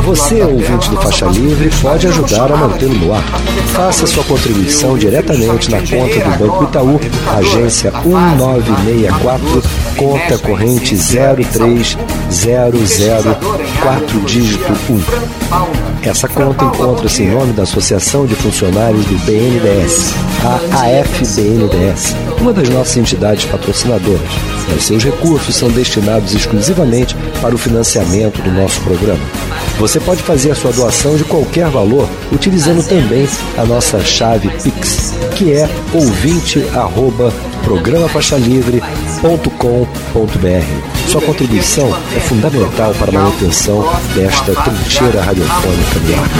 Você, ouvinte do Faixa Livre, pode ajudar a mantê-lo no ar. Faça sua contribuição diretamente na conta do Banco Itaú, agência 1964, conta corrente 03004, dígito 1. Essa conta encontra-se em nome da Associação de Funcionários do BNDES, a AFBNDES, uma das nossas entidades patrocinadoras. Os seus recursos são destinados exclusivamente para o financiamento do nosso programa. Você pode fazer a sua doação de qualquer valor utilizando também a nossa chave Pix, que é ouvinte@programafaixalivre.com.br. Sua contribuição é fundamental para a manutenção desta trincheira radiofônica do ar.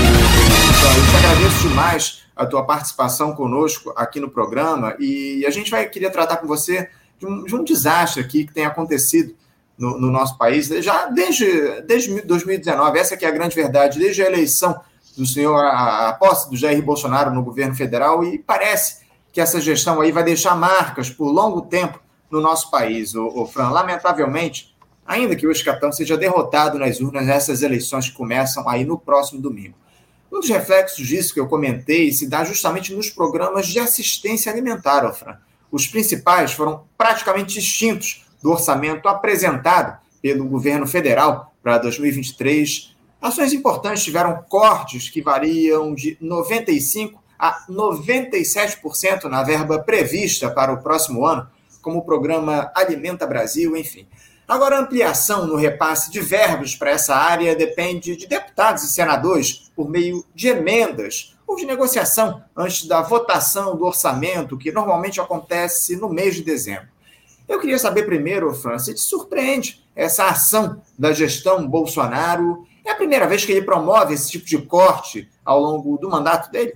Eu te agradeço demais a tua participação conosco aqui no programa e a gente queria tratar com você de um desastre aqui que tem acontecido no nosso país, já desde 2019, essa que é a grande verdade, desde a eleição do senhor, a posse do Jair Bolsonaro no governo federal, e parece que essa gestão aí vai deixar marcas por longo tempo no nosso país. Fran, lamentavelmente, ainda que o Escatão seja derrotado nas urnas nessas eleições que começam aí no próximo domingo. Um dos reflexos disso que eu comentei se dá justamente nos programas de assistência alimentar, Fran. Os principais foram praticamente extintos do orçamento apresentado pelo governo federal para 2023. Ações importantes tiveram cortes que variam de 95% a 97% na verba prevista para o próximo ano, como o programa Alimenta Brasil, enfim. Agora, a ampliação no repasse de verbas para essa área depende de deputados e senadores por meio de emendas ou de negociação antes da votação do orçamento, que normalmente acontece no mês de dezembro. Eu queria saber primeiro, Fran, se te surpreende essa ação da gestão Bolsonaro? É a primeira vez que ele promove esse tipo de corte ao longo do mandato dele?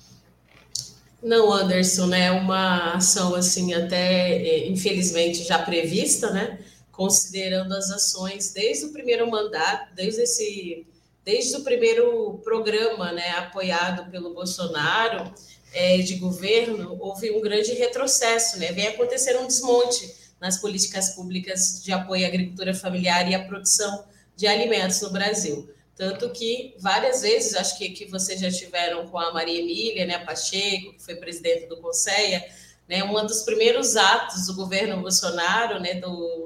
Não, Anderson, né? É uma ação assim até, infelizmente, já prevista, né? Considerando as ações desde o primeiro mandato, desde o primeiro programa, né, apoiado pelo Bolsonaro, de governo, houve um grande retrocesso, né? Vem acontecer um desmonte nas políticas públicas de apoio à agricultura familiar e à produção de alimentos no Brasil. Tanto que, várias vezes, acho que vocês já tiveram com a Maria Emília, né, Pacheco, que foi presidente do Conselho, né, um dos primeiros atos do governo Bolsonaro, né,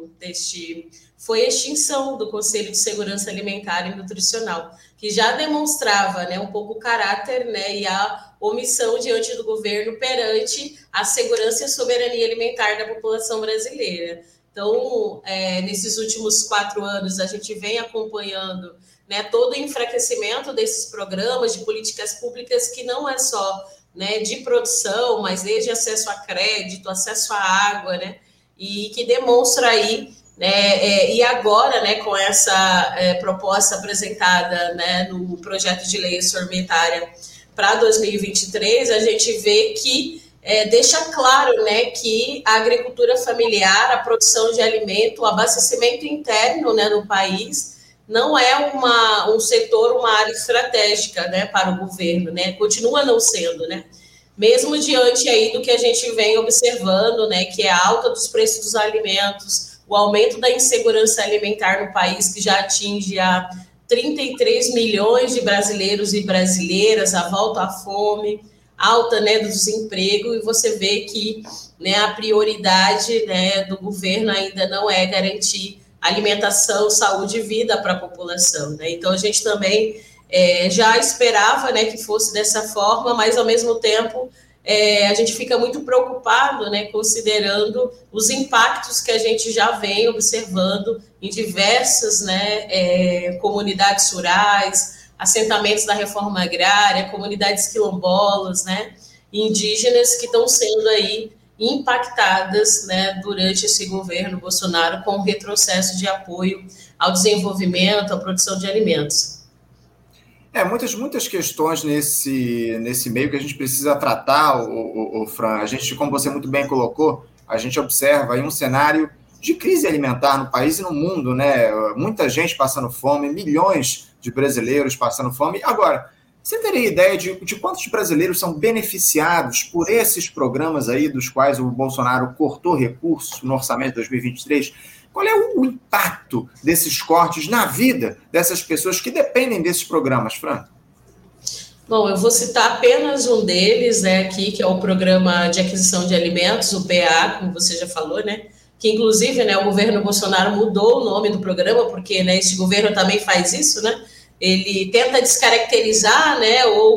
foi a extinção do Conselho de Segurança Alimentar e Nutricional, que já demonstrava, né, um pouco o caráter, né, e a omissão diante do governo perante a segurança e a soberania alimentar da população brasileira. Então, nesses últimos 4 anos, a gente vem acompanhando, né, todo o enfraquecimento desses programas de políticas públicas que não é só, né, de produção, mas desde acesso a crédito, acesso à água, né, e que demonstra aí, né, e agora, né, com essa proposta apresentada, né, no projeto de lei orçamentária para 2023, a gente vê que deixa claro, né, que a agricultura familiar, a produção de alimento, o abastecimento interno, né, no país, não é um setor, uma área estratégica, né, para o governo, né, continua não sendo, né, mesmo diante aí do que a gente vem observando, né, que é a alta dos preços dos alimentos, o aumento da insegurança alimentar no país, que já atinge a 33 milhões de brasileiros e brasileiras, a volta à fome, alta, né, do desemprego, e você vê que, né, a prioridade, né, do governo ainda não é garantir alimentação, saúde e vida para a população, né? Então, a gente também já esperava, né, que fosse dessa forma, mas, ao mesmo tempo, a gente fica muito preocupado, né, considerando os impactos que a gente já vem observando em diversas, né, comunidades rurais, assentamentos da reforma agrária, comunidades quilombolas, né, indígenas que estão sendo aí impactadas, né, durante esse governo Bolsonaro com o retrocesso de apoio ao desenvolvimento, à produção de alimentos. Muitas questões nesse meio que a gente precisa tratar, Fran. A gente, como você muito bem colocou, a gente observa aí um cenário de crise alimentar no país e no mundo, né? Muita gente passando fome, milhões de brasileiros passando fome. Agora, você teria ideia de quantos brasileiros são beneficiados por esses programas aí dos quais o Bolsonaro cortou recursos no orçamento de 2023? Qual é o impacto desses cortes na vida dessas pessoas que dependem desses programas, Fran? Bom, eu vou citar apenas um deles, né, aqui, que é o Programa de Aquisição de Alimentos, o PA, como você já falou, né, que inclusive, né, o governo Bolsonaro mudou o nome do programa, porque, né, esse governo também faz isso, né, ele tenta descaracterizar, né,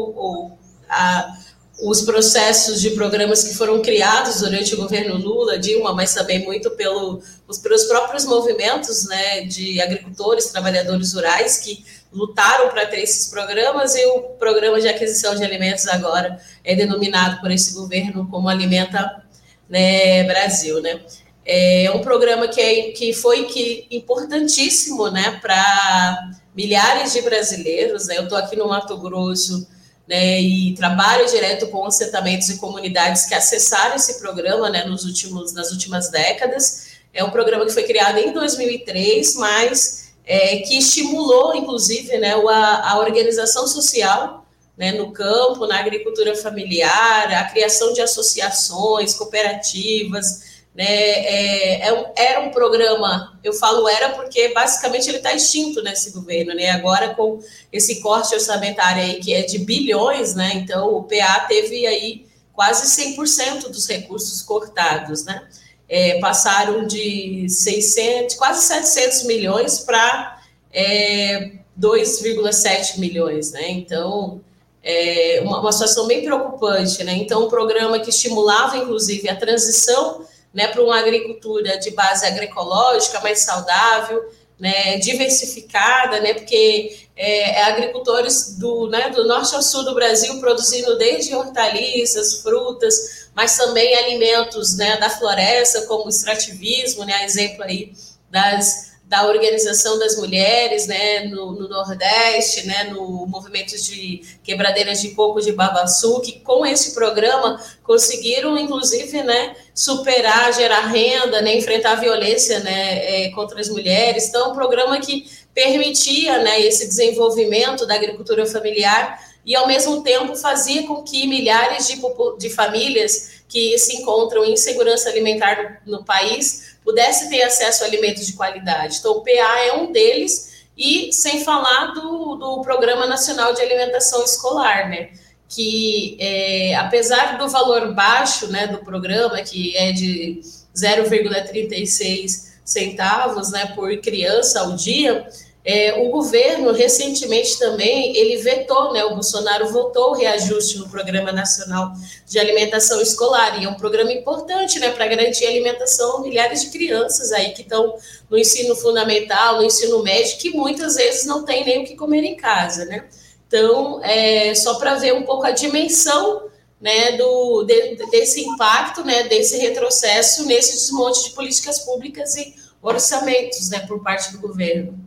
os processos de programas que foram criados durante o governo Lula, Dilma, mas também muito pelos próprios movimentos, né, de agricultores, trabalhadores rurais que lutaram para ter esses programas, e o Programa de Aquisição de Alimentos agora é denominado por esse governo como Alimenta, né, Brasil, né? É um programa que foi importantíssimo, né, para milhares de brasileiros, né? Eu estou aqui no Mato Grosso, né, e trabalho direto com assentamentos e comunidades que acessaram esse programa, né, nas últimas décadas. É um programa que foi criado em 2003, mas que estimulou, inclusive, né, a organização social, né, no campo, na agricultura familiar, a criação de associações, cooperativas, né, era um programa, eu falo era porque basicamente ele está extinto nesse governo, né, agora com esse corte orçamentário aí que é de bilhões, né, então o PA teve aí quase 100% dos recursos cortados, né, passaram de 600, quase 700 milhões para 2,7 milhões, né, então uma situação bem preocupante, né, então um programa que estimulava inclusive a transição, né, para uma agricultura de base agroecológica mais saudável, né, diversificada, né, porque agricultores do norte ao sul do Brasil produzindo desde hortaliças, frutas, mas também alimentos, né, da floresta, como o extrativismo, né, exemplo aí da organização das mulheres, né, no Nordeste, né, no movimento de quebradeiras de coco de Babaçu, que com esse programa conseguiram, inclusive, né, superar, gerar renda, né, enfrentar a violência, né, contra as mulheres. Então, é um programa que permitia, né, esse desenvolvimento da agricultura familiar e, ao mesmo tempo, fazia com que milhares de famílias que se encontram em insegurança alimentar no país pudesse ter acesso a alimentos de qualidade. Então, o PA é um deles, e sem falar do Programa Nacional de Alimentação Escolar, né, que, apesar do valor baixo, né, do programa, que é de 0,36 centavos, né, por criança ao dia, o governo, recentemente também, ele vetou, né, o Bolsonaro votou o reajuste no Programa Nacional de Alimentação Escolar, e é um programa importante, né, para garantir a alimentação a milhares de crianças aí que estão no ensino fundamental, no ensino médio, que muitas vezes não tem nem o que comer em casa, né. Então, só para ver um pouco a dimensão, né, desse impacto, né, desse retrocesso nesse desmonte de políticas públicas e orçamentos, né, por parte do governo.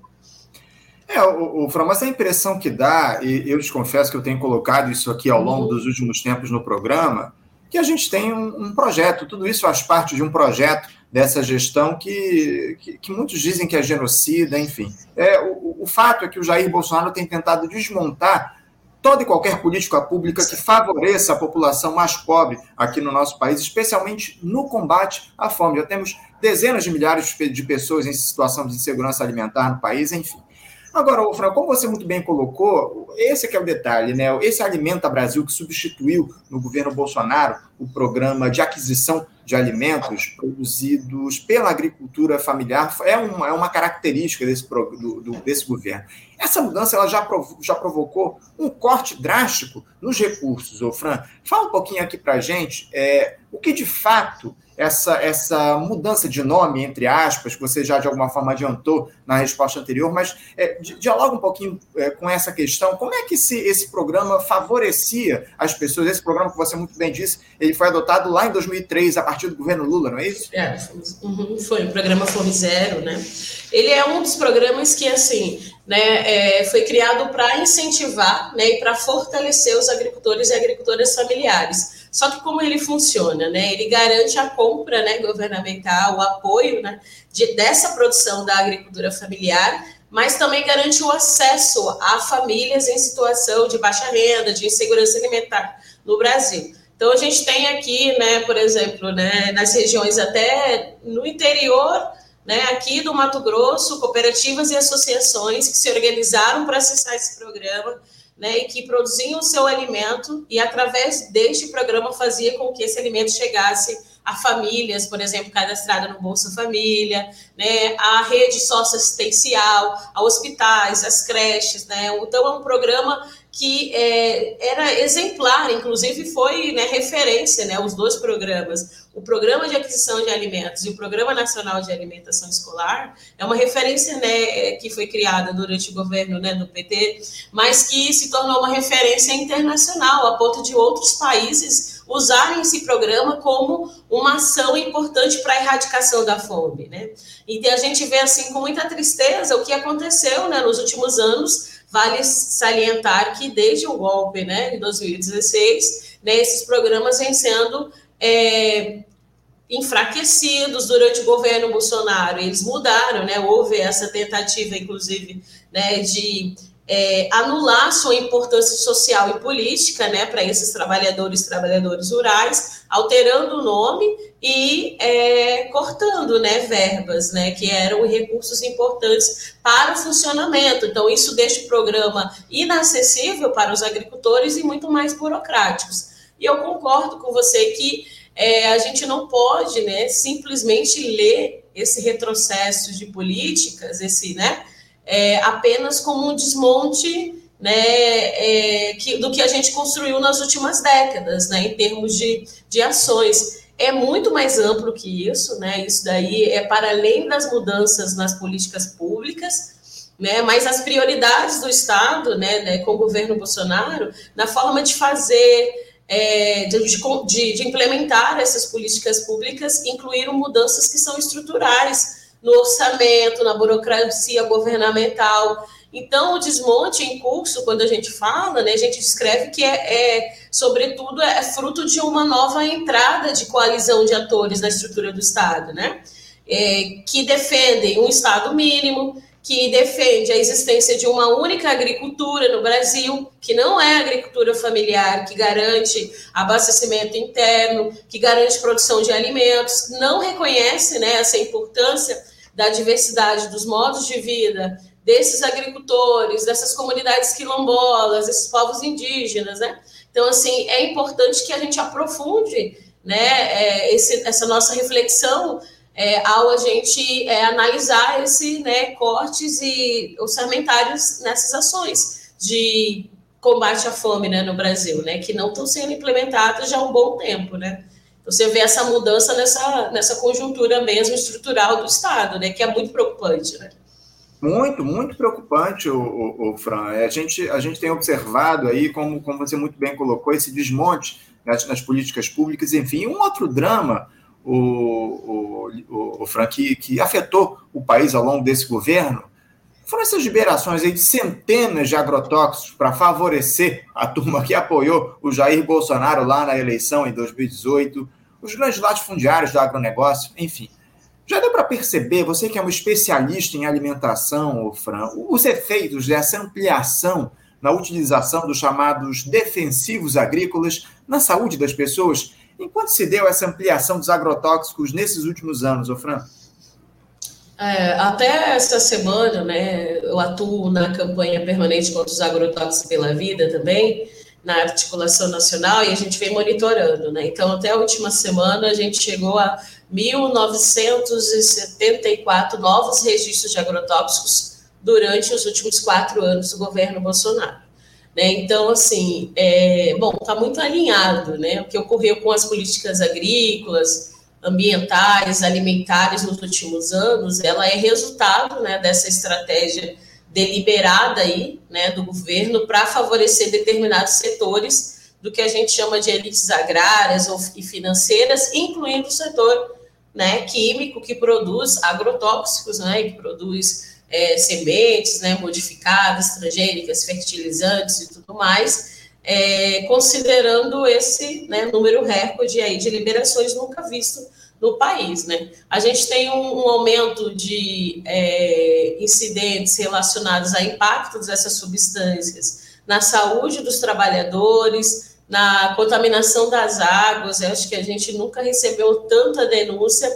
Fran, mas a impressão que dá, e eu te confesso que eu tenho colocado isso aqui ao longo dos últimos tempos no programa, que a gente tem um projeto, tudo isso faz parte de um projeto dessa gestão que muitos dizem que é genocida, enfim. O fato é que o Jair Bolsonaro tem tentado desmontar toda e qualquer política pública que favoreça a população mais pobre aqui no nosso país, especialmente no combate à fome. Já temos dezenas de milhares de pessoas em situação de insegurança alimentar no país, enfim. Agora, Fran, como você muito bem colocou, esse que é o detalhe, né? Esse Alimenta Brasil, que substituiu no governo Bolsonaro o programa de aquisição de alimentos produzidos pela agricultura familiar, é uma característica desse governo. Essa mudança ela já provocou um corte drástico nos recursos, Fran. Fala um pouquinho aqui para a gente o que de fato essa mudança de nome, entre aspas, que você já de alguma forma adiantou na resposta anterior, mas dialoga um pouquinho com essa questão. Como é que esse programa favorecia as pessoas? Esse programa que você muito bem disse, ele foi adotado lá em 2003, a partir do governo Lula, não é isso? Foi o programa Fome Zero, né? Ele é um dos programas que, assim, né, foi criado para incentivar, né, e para fortalecer os agricultores e agricultoras familiares. Só que como ele funciona, né? Ele garante a compra, né, governamental, o apoio, né, dessa produção da agricultura familiar, mas também garante o acesso a famílias em situação de baixa renda, de insegurança alimentar no Brasil. Então, a gente tem aqui, né, por exemplo, né, nas regiões até no interior, né, aqui do Mato Grosso, cooperativas e associações que se organizaram para acessar esse programa, né, e que produziam o seu alimento e, através deste programa, fazia com que esse alimento chegasse a famílias, por exemplo, cadastrada no Bolsa Família, né, a rede socioassistencial, a hospitais, as creches, né, então é um programa que era exemplar, inclusive foi, né, referência, né, os dois programas, o Programa de Aquisição de Alimentos e o Programa Nacional de Alimentação Escolar, é uma referência, né, que foi criada durante o governo, né, do PT, mas que se tornou uma referência internacional, a ponto de outros países usarem esse programa como uma ação importante para a erradicação da fome, né? E a gente vê, assim, com muita tristeza o que aconteceu, né, nos últimos anos. Vale salientar que desde o golpe, né, de 2016, né, esses programas vêm sendo enfraquecidos durante o governo Bolsonaro. Eles mudaram, né, houve essa tentativa, inclusive, né, de anular sua importância social e política, né, para esses trabalhadores rurais, alterando o nome e cortando, né, verbas, né, que eram recursos importantes para o funcionamento. Então, isso deixa o programa inacessível para os agricultores e muito mais burocráticos. E eu concordo com você que a gente não pode, né, simplesmente ler esse retrocesso de políticas, né, apenas como um desmonte, né, do que a gente construiu nas últimas décadas, né, em termos de ações. É muito mais amplo que isso, né? Isso daí é para além das mudanças nas políticas públicas, né? Mas as prioridades do Estado, né, com o governo Bolsonaro, na forma de fazer, de implementar essas políticas públicas, incluíram mudanças que são estruturais no orçamento, na burocracia governamental. Então, o desmonte em curso, quando a gente fala, né, a gente descreve que sobretudo, é fruto de uma nova entrada de coalizão de atores na estrutura do Estado, né, que defendem um Estado mínimo, que defende a existência de uma única agricultura no Brasil, que não é a agricultura familiar, que garante abastecimento interno, que garante produção de alimentos, não reconhece, né, essa importância da diversidade dos modos de vida desses agricultores, dessas comunidades quilombolas, desses povos indígenas, né? Então, assim, é importante que a gente aprofunde, né, essa nossa reflexão ao a gente analisar cortes e orçamentários nessas ações de combate à fome, né, no Brasil, né, que não estão sendo implementadas já há um bom tempo, né? Então, você vê essa mudança nessa conjuntura mesmo estrutural do Estado, né, que é muito preocupante, né? Muito, muito preocupante, o Fran. A gente tem observado aí, como você muito bem colocou, esse desmonte nas políticas públicas, enfim. Um outro drama, o Fran, que afetou o país ao longo desse governo, foram essas liberações aí de centenas de agrotóxicos para favorecer a turma que apoiou o Jair Bolsonaro lá na eleição em 2018, os grandes latifundiários do agronegócio, enfim. Já deu para perceber, você que é um especialista em alimentação, Fran, os efeitos dessa ampliação na utilização dos chamados defensivos agrícolas na saúde das pessoas? Enquanto se deu essa ampliação dos agrotóxicos nesses últimos anos, Fran? Até essa semana, né, eu atuo na campanha permanente contra os agrotóxicos pela vida também, na articulação nacional, e a gente vem monitorando, né? Então, até a última semana, a gente chegou a 1.974 novos registros de agrotóxicos durante os últimos 4 anos do governo Bolsonaro, né? Então, assim, está muito alinhado, né? O que ocorreu com as políticas agrícolas, ambientais, alimentares nos últimos anos, ela é resultado, né, dessa estratégia deliberada aí, né, do governo para favorecer determinados setores do que a gente chama de elites agrárias e financeiras, incluindo o setor, né, químico, que produz agrotóxicos, né, que produz sementes, né, modificadas, transgênicas, fertilizantes e tudo mais, considerando esse, né, número recorde aí de liberações nunca visto no país, né? A gente tem um aumento de incidentes relacionados a impactos dessas substâncias na saúde dos trabalhadores, na contaminação das águas. Eu acho que a gente nunca recebeu tanta denúncia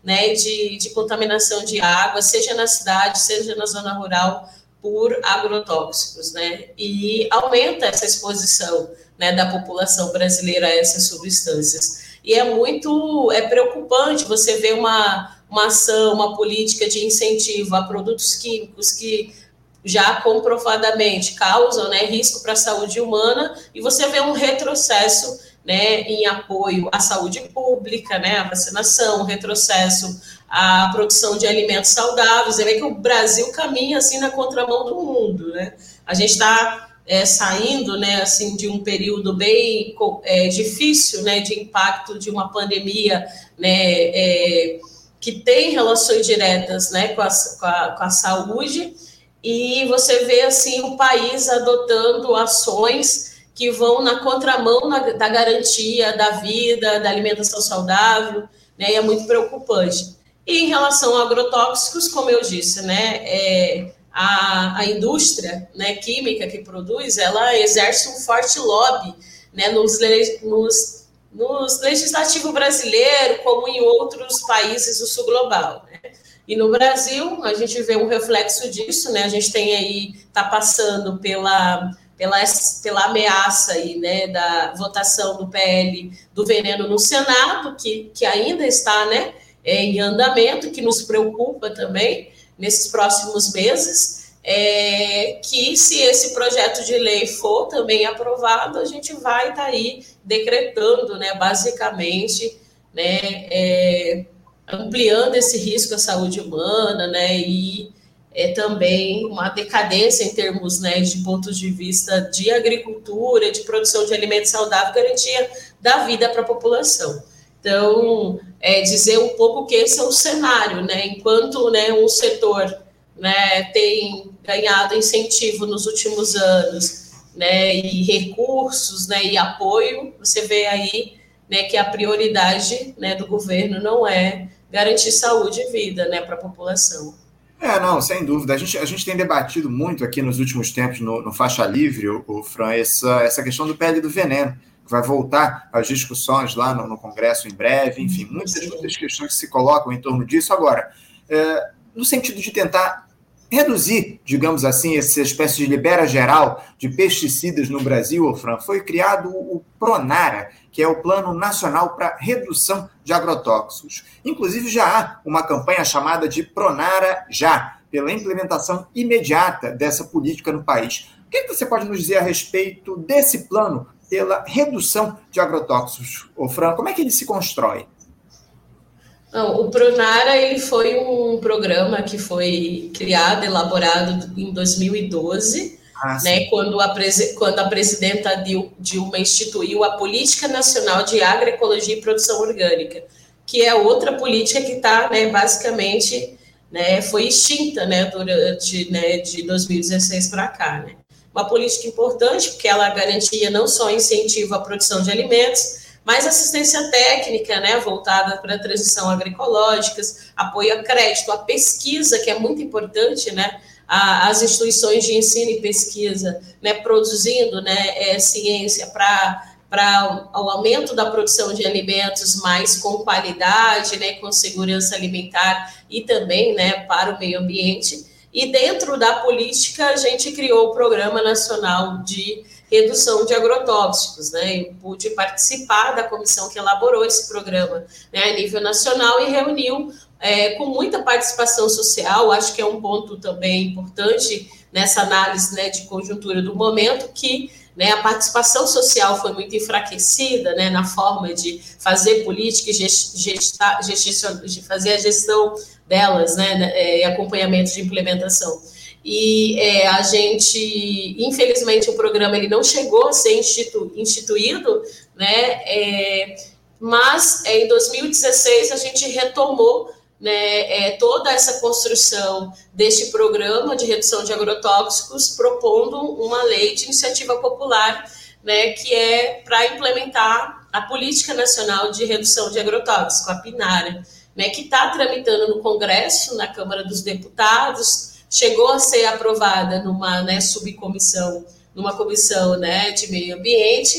né, de contaminação de água, seja na cidade, seja na zona rural, por agrotóxicos, né? E aumenta essa exposição, né, da população brasileira a essas substâncias. E é preocupante você ver uma ação, uma política de incentivo a produtos químicos que já comprovadamente causam, né, risco para a saúde humana, e você vê um retrocesso, né, em apoio à saúde pública, né, à vacinação, um retrocesso à produção de alimentos saudáveis. Você vê que o Brasil caminha assim na contramão do mundo, né? A gente está saindo, né, assim, de um período bem difícil, né, de impacto de uma pandemia, né, que tem relações diretas, né, com a saúde, e você vê assim o país adotando ações que vão na contramão da garantia da vida, da alimentação saudável, né, e é muito preocupante. E em relação a agrotóxicos, como eu disse, né, a indústria, né, química que produz, ela exerce um forte lobby, né, nos legislativo brasileiro, como em outros países do sul global, né? E no Brasil, a gente vê um reflexo disso, né? A gente tem aí, está passando pela ameaça aí, né, da votação do PL do veneno no Senado, que ainda está, né, em andamento, que nos preocupa também nesses próximos meses, que se esse projeto de lei for também aprovado, a gente vai estar aí decretando, né, basicamente, né, ampliando esse risco à saúde humana, né, e também uma decadência em termos, né, de pontos de vista de agricultura, de produção de alimentos saudáveis, garantia da vida para a população. Então, dizer um pouco que esse é o cenário, né, enquanto, né, um setor, né, tem ganhado incentivo nos últimos anos, né, e recursos, né, e apoio, você vê aí, né, que a prioridade, né, do governo não é garantir saúde e vida, né, para a população. Não, sem dúvida. A gente tem debatido muito aqui nos últimos tempos no Faixa Livre, Fran, essa questão do PL do veneno, que vai voltar às discussões lá no Congresso em breve, enfim, muitas questões que se colocam em torno disso. Agora, no sentido de tentar reduzir, digamos assim, essa espécie de libera geral de pesticidas no Brasil, Fran, foi criado o PRONARA, que é o Plano Nacional para Redução de Agrotóxicos. Inclusive, já há uma campanha chamada de PRONARA Já, pela implementação imediata dessa política no país. O que você pode nos dizer a respeito desse plano pela redução de agrotóxicos, Fran? Como é que ele se constrói? Não, o PRONARA ele foi um programa que foi criado, elaborado em 2012, né, quando a presidenta Dilma instituiu a Política Nacional de Agroecologia e Produção Orgânica, que é outra política que está, né, basicamente, né, foi extinta, né, durante, né, de 2016 para cá, né. Uma política importante, porque ela garantia não só incentivo à produção de alimentos, mas assistência técnica, né, voltada para a transição agroecológica, apoio a crédito, a pesquisa, que é muito importante, né, as instituições de ensino e pesquisa, né, produzindo, né, ciência para o aumento da produção de alimentos mais com qualidade, né, com segurança alimentar e também, né, para o meio ambiente. E dentro da política, a gente criou o Programa Nacional de Redução de Agrotóxicos, né? Eu pude participar da comissão que elaborou esse programa, né, a nível nacional, e reuniu com muita participação social. Acho que é um ponto também importante nessa análise, né, de conjuntura do momento, que, né, a participação social foi muito enfraquecida, né, na forma de fazer política e de fazer a gestão delas, né, e acompanhamento de implementação. E a gente, infelizmente, o programa ele não chegou a ser instituído, né, mas em 2016 a gente retomou, né, toda essa construção deste programa de redução de agrotóxicos, propondo uma lei de iniciativa popular, né, que é para implementar a Política Nacional de Redução de Agrotóxicos, a PNARA, né, que está tramitando no Congresso, na Câmara dos Deputados, chegou a ser aprovada numa, né, subcomissão, numa comissão, né, de meio ambiente,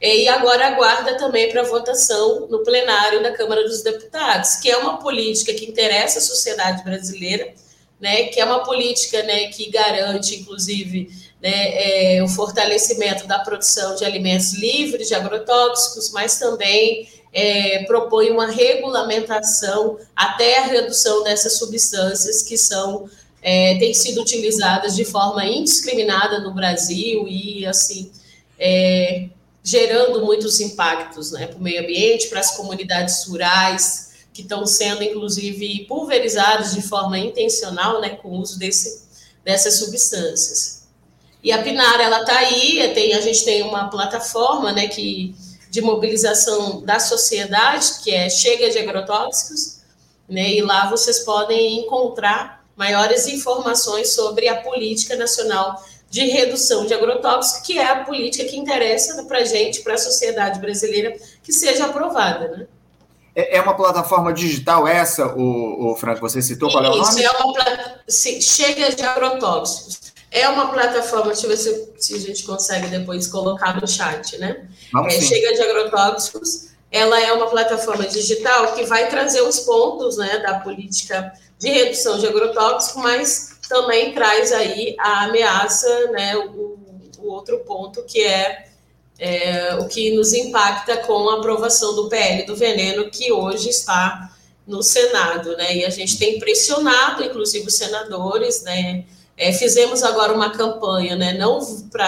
e agora aguarda também para votação no plenário da Câmara dos Deputados, que é uma política que interessa a sociedade brasileira, né, que é uma política, né, que garante, inclusive, né, o fortalecimento da produção de alimentos livres de agrotóxicos, mas também propõe uma regulamentação até a redução dessas substâncias que têm sido utilizadas de forma indiscriminada no Brasil e, assim, gerando muitos impactos, né, para o meio ambiente, para as comunidades rurais, que estão sendo, inclusive, pulverizadas de forma intencional, né, com o uso dessas substâncias. E a PNAR, ela está aí, a gente tem uma plataforma, né, de mobilização da sociedade, que é Chega de Agrotóxicos, né, e lá vocês podem encontrar maiores informações sobre a Política Nacional de Redução de Agrotóxicos, que é a política que interessa para a gente, para a sociedade brasileira, que seja aprovada, né? É uma plataforma digital essa, o Franco, você citou, qual é o nome? Isso, Chega de Agrotóxicos. É uma plataforma, deixa eu ver se a gente consegue depois colocar no chat, né? Chega de Agrotóxicos. Ela é uma plataforma digital que vai trazer os pontos, né, da política de redução de agrotóxicos, mas também traz aí a ameaça, né, o outro ponto, que é o que nos impacta com a aprovação do PL do veneno, que hoje está no Senado, né? E a gente tem pressionado, inclusive, os senadores, né? Fizemos agora uma campanha, né? Não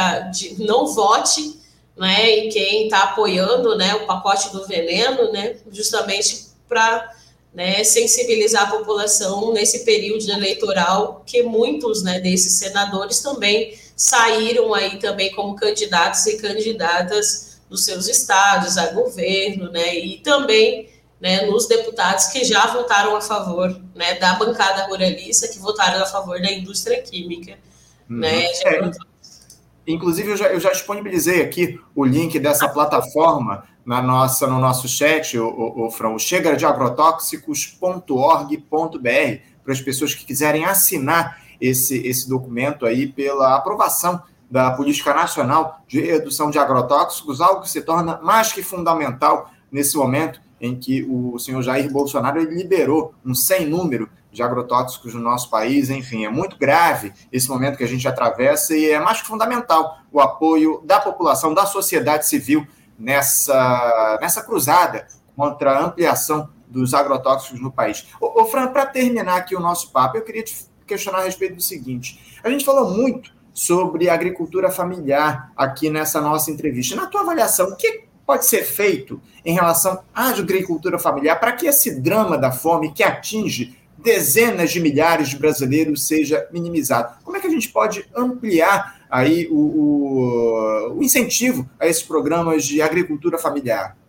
vote, né? E quem está apoiando, né, o pacote do veneno, né? Justamente para, né, sensibilizar a população nesse período eleitoral, que muitos, né, desses senadores também saíram aí também como candidatos e candidatas nos seus estados, a governo, né, e também, né, nos deputados que já votaram a favor, né, da bancada ruralista, que votaram a favor da indústria química, né. Inclusive, eu já disponibilizei aqui o link dessa plataforma no nosso chat, o chegadeagrotóxicos.org.br, para as pessoas que quiserem assinar esse documento aí pela aprovação da Política Nacional de Redução de Agrotóxicos, algo que se torna mais que fundamental nesse momento em que o senhor Jair Bolsonaro liberou um sem número de agrotóxicos no nosso país. Enfim, é muito grave esse momento que a gente atravessa e é mais que fundamental o apoio da população, da sociedade civil nessa cruzada contra a ampliação dos agrotóxicos no país. Ô Fran, para terminar aqui o nosso papo, eu queria te questionar a respeito do seguinte: a gente falou muito sobre agricultura familiar aqui nessa nossa entrevista. Na tua avaliação, o que pode ser feito em relação à agricultura familiar para que esse drama da fome que atinge dezenas de milhares de brasileiros seja minimizado? Como é que a gente pode ampliar aí o incentivo a esses programas de agricultura familiar?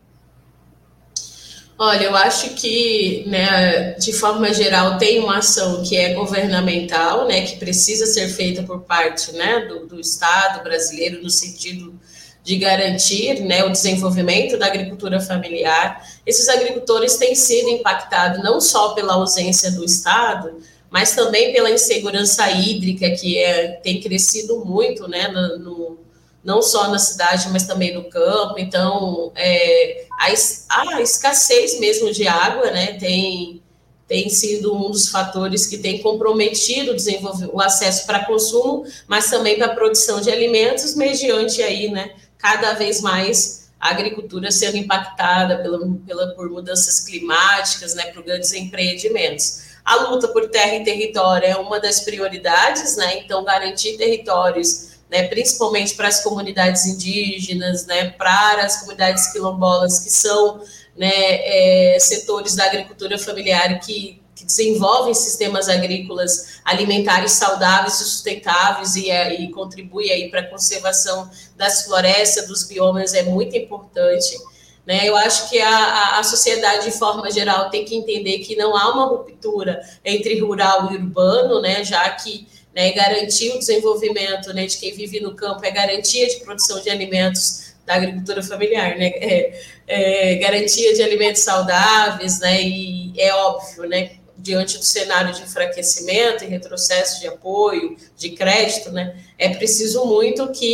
Olha, eu acho que, né, de forma geral, tem uma ação que é governamental, né, que precisa ser feita por parte, né, do Estado brasileiro, no sentido de garantir, né, o desenvolvimento da agricultura familiar. Esses agricultores têm sido impactados não só pela ausência do Estado, mas também pela insegurança hídrica, que tem crescido muito, né, não só na cidade, mas também no campo. Então, a escassez mesmo de água, né, tem sido um dos fatores que tem comprometido o acesso para consumo, mas também para a produção de alimentos, mediante aí, né, cada vez mais a agricultura sendo impactada por mudanças climáticas, né, por grandes empreendimentos. A luta por terra e território é uma das prioridades, né, então garantir territórios, né, principalmente para as comunidades indígenas, né, para as comunidades quilombolas, que são, né, setores da agricultura familiar que desenvolvem sistemas agrícolas alimentares saudáveis e sustentáveis e contribuem aí para a conservação das florestas, dos biomas, é muito importante, né? Eu acho que a sociedade, de forma geral, tem que entender que não há uma ruptura entre rural e urbano, né, já que, né, garantir o desenvolvimento, né, de quem vive no campo é garantia de produção de alimentos da agricultura familiar, né, garantia de alimentos saudáveis, né, e é óbvio, né, diante do cenário de enfraquecimento e retrocesso de apoio, de crédito, né, é preciso muito que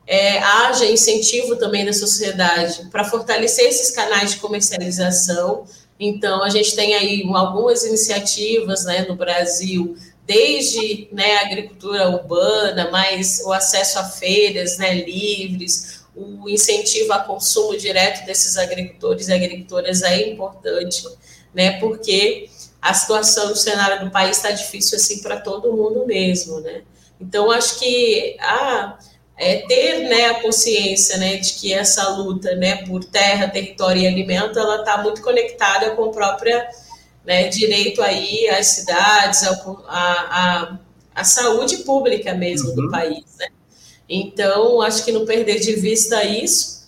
haja incentivo também da sociedade para fortalecer esses canais de comercialização. Então, a gente tem aí algumas iniciativas, né, no Brasil, desde, né, a agricultura urbana, mas o acesso a feiras, né, livres, o incentivo a consumo direto desses agricultores e agricultoras é importante, né, porque a situação do cenário do país está difícil assim para todo mundo mesmo, né? Então, acho que ter, né, a consciência, né, de que essa luta, né, por terra, território e alimento, ela está muito conectada com o próprio, né, direito aí às cidades, à saúde pública mesmo do país, né? Então, acho que não perder de vista isso.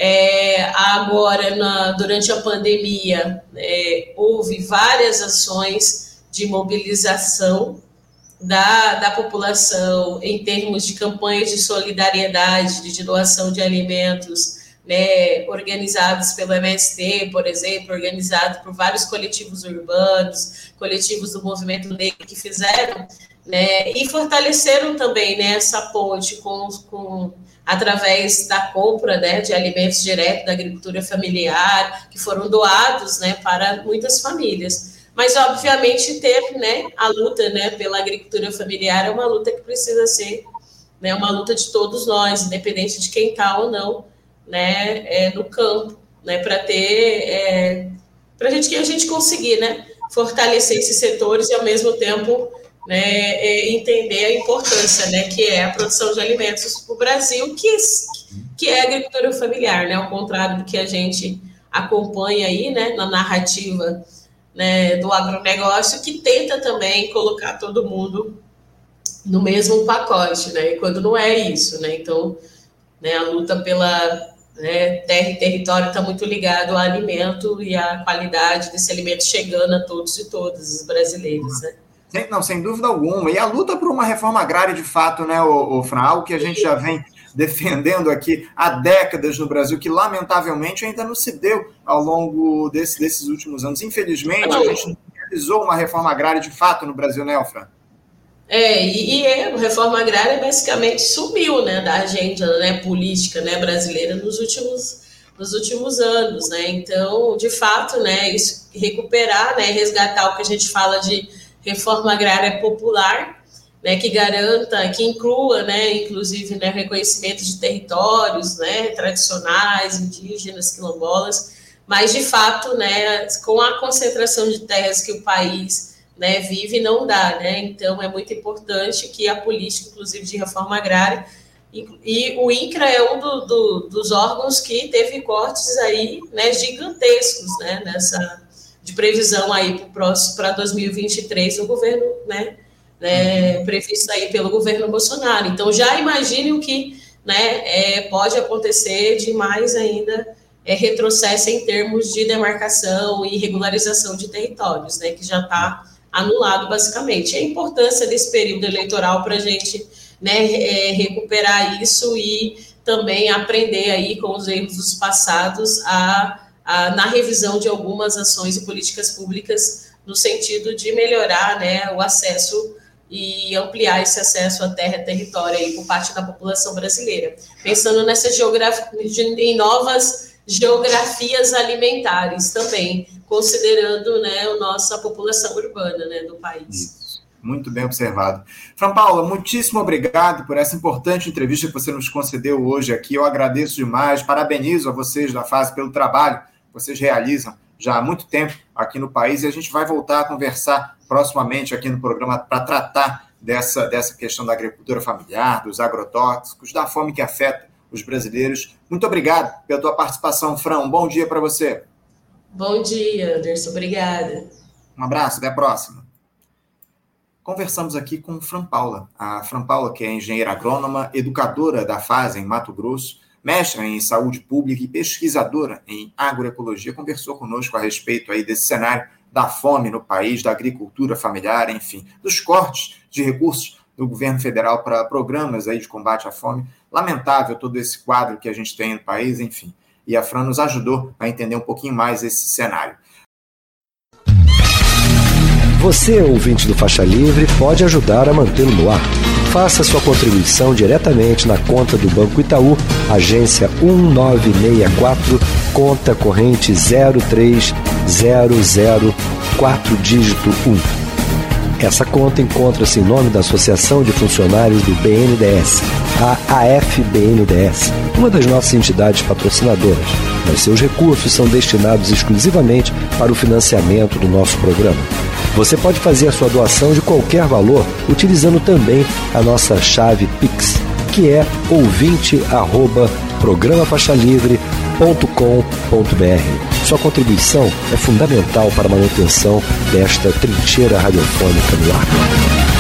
Agora, durante a pandemia, houve várias ações de mobilização da população em termos de campanhas de solidariedade, de doação de alimentos, né, organizados pelo MST, por exemplo, organizado por vários coletivos urbanos, coletivos do movimento negro que fizeram, né, e fortaleceram também, né, essa ponte através da compra, né, de alimentos direto da agricultura familiar, que foram doados, né, para muitas famílias. Mas, obviamente, ter, né, a luta, né, pela agricultura familiar é uma luta que precisa ser, né, uma luta de todos nós, independente de quem está ou não, né, no campo, né, para a gente conseguir, né, fortalecer esses setores e, ao mesmo tempo, né, entender a importância, né, que é a produção de alimentos no Brasil, que é a agricultura familiar, né, ao contrário do que a gente acompanha aí, né, na narrativa, né, do agronegócio, que tenta também colocar todo mundo no mesmo pacote, né, e quando não é isso, né, então, né, a luta pela, né, terra e território está muito ligado ao alimento e à qualidade desse alimento chegando a todos e todas os brasileiros, né. Não, sem dúvida alguma. E a luta por uma reforma agrária, de fato, né, Fran, algo que a gente já vem defendendo aqui há décadas no Brasil, que lamentavelmente ainda não se deu ao longo desses últimos anos. Infelizmente, a gente não realizou uma reforma agrária de fato no Brasil, né, Fran? A reforma agrária basicamente sumiu, né, da agenda, né, política, né, brasileira nos últimos anos, né. Então, de fato, né, isso, recuperar, né, resgatar o que a gente fala de reforma agrária popular, né, que garanta, que inclua, né, inclusive, né, reconhecimento de territórios, né, tradicionais, indígenas, quilombolas, mas, de fato, né, com a concentração de terras que o país, né, vive, não dá, né, então é muito importante que a política, inclusive, de reforma agrária, e o INCRA é um dos órgãos que teve cortes aí, né, gigantescos, né, de previsão aí para 2023 no governo, né, previsto aí pelo governo Bolsonaro. Então, já imagine o que, né, pode acontecer de mais ainda retrocesso em termos de demarcação e regularização de territórios, né, que já está anulado, basicamente. A importância desse período eleitoral para a gente, né, recuperar isso e também aprender aí com os erros dos passados na revisão de algumas ações e políticas públicas no sentido de melhorar, né, o acesso e ampliar esse acesso à terra e território aí por parte da população brasileira. Pensando em novas geografias alimentares também, considerando, né, a nossa população urbana, né, do país. Isso. Muito bem observado. Fran Paula, muitíssimo obrigado por essa importante entrevista que você nos concedeu hoje aqui. Eu agradeço demais, parabenizo a vocês da FASE pelo trabalho que vocês realizam já há muito tempo aqui no país, e a gente vai voltar a conversar proximamente aqui no programa para tratar dessa questão da agricultura familiar, dos agrotóxicos, da fome que afeta os brasileiros. Muito obrigado pela tua participação, Fran. Um bom dia para você. Bom dia, Anderson. Obrigada. Um abraço, até a próxima. Conversamos aqui com Fran Paula. A Fran Paula, que é engenheira agrônoma, educadora da FASE em Mato Grosso, mestra em saúde pública e pesquisadora em agroecologia, conversou conosco a respeito aí desse cenário da fome no país, da agricultura familiar, enfim, dos cortes de recursos do governo federal para programas aí de combate à fome. Lamentável todo esse quadro que a gente tem no país, enfim. E a Fran nos ajudou a entender um pouquinho mais esse cenário. Você, ouvinte do Faixa Livre, pode ajudar a mantê-lo no ar. Faça sua contribuição diretamente na conta do Banco Itaú, agência 1964, conta corrente 03004 dígito 1. Essa conta encontra-se em nome da Associação de Funcionários do BNDES, a AFBNDES, uma das nossas entidades patrocinadoras, mas seus recursos são destinados exclusivamente para o financiamento do nosso programa. Você pode fazer a sua doação de qualquer valor utilizando também a nossa chave Pix, que é ouvinte@programafaixalivre.com.br. Sua contribuição é fundamental para a manutenção desta trincheira radiofônica no ar.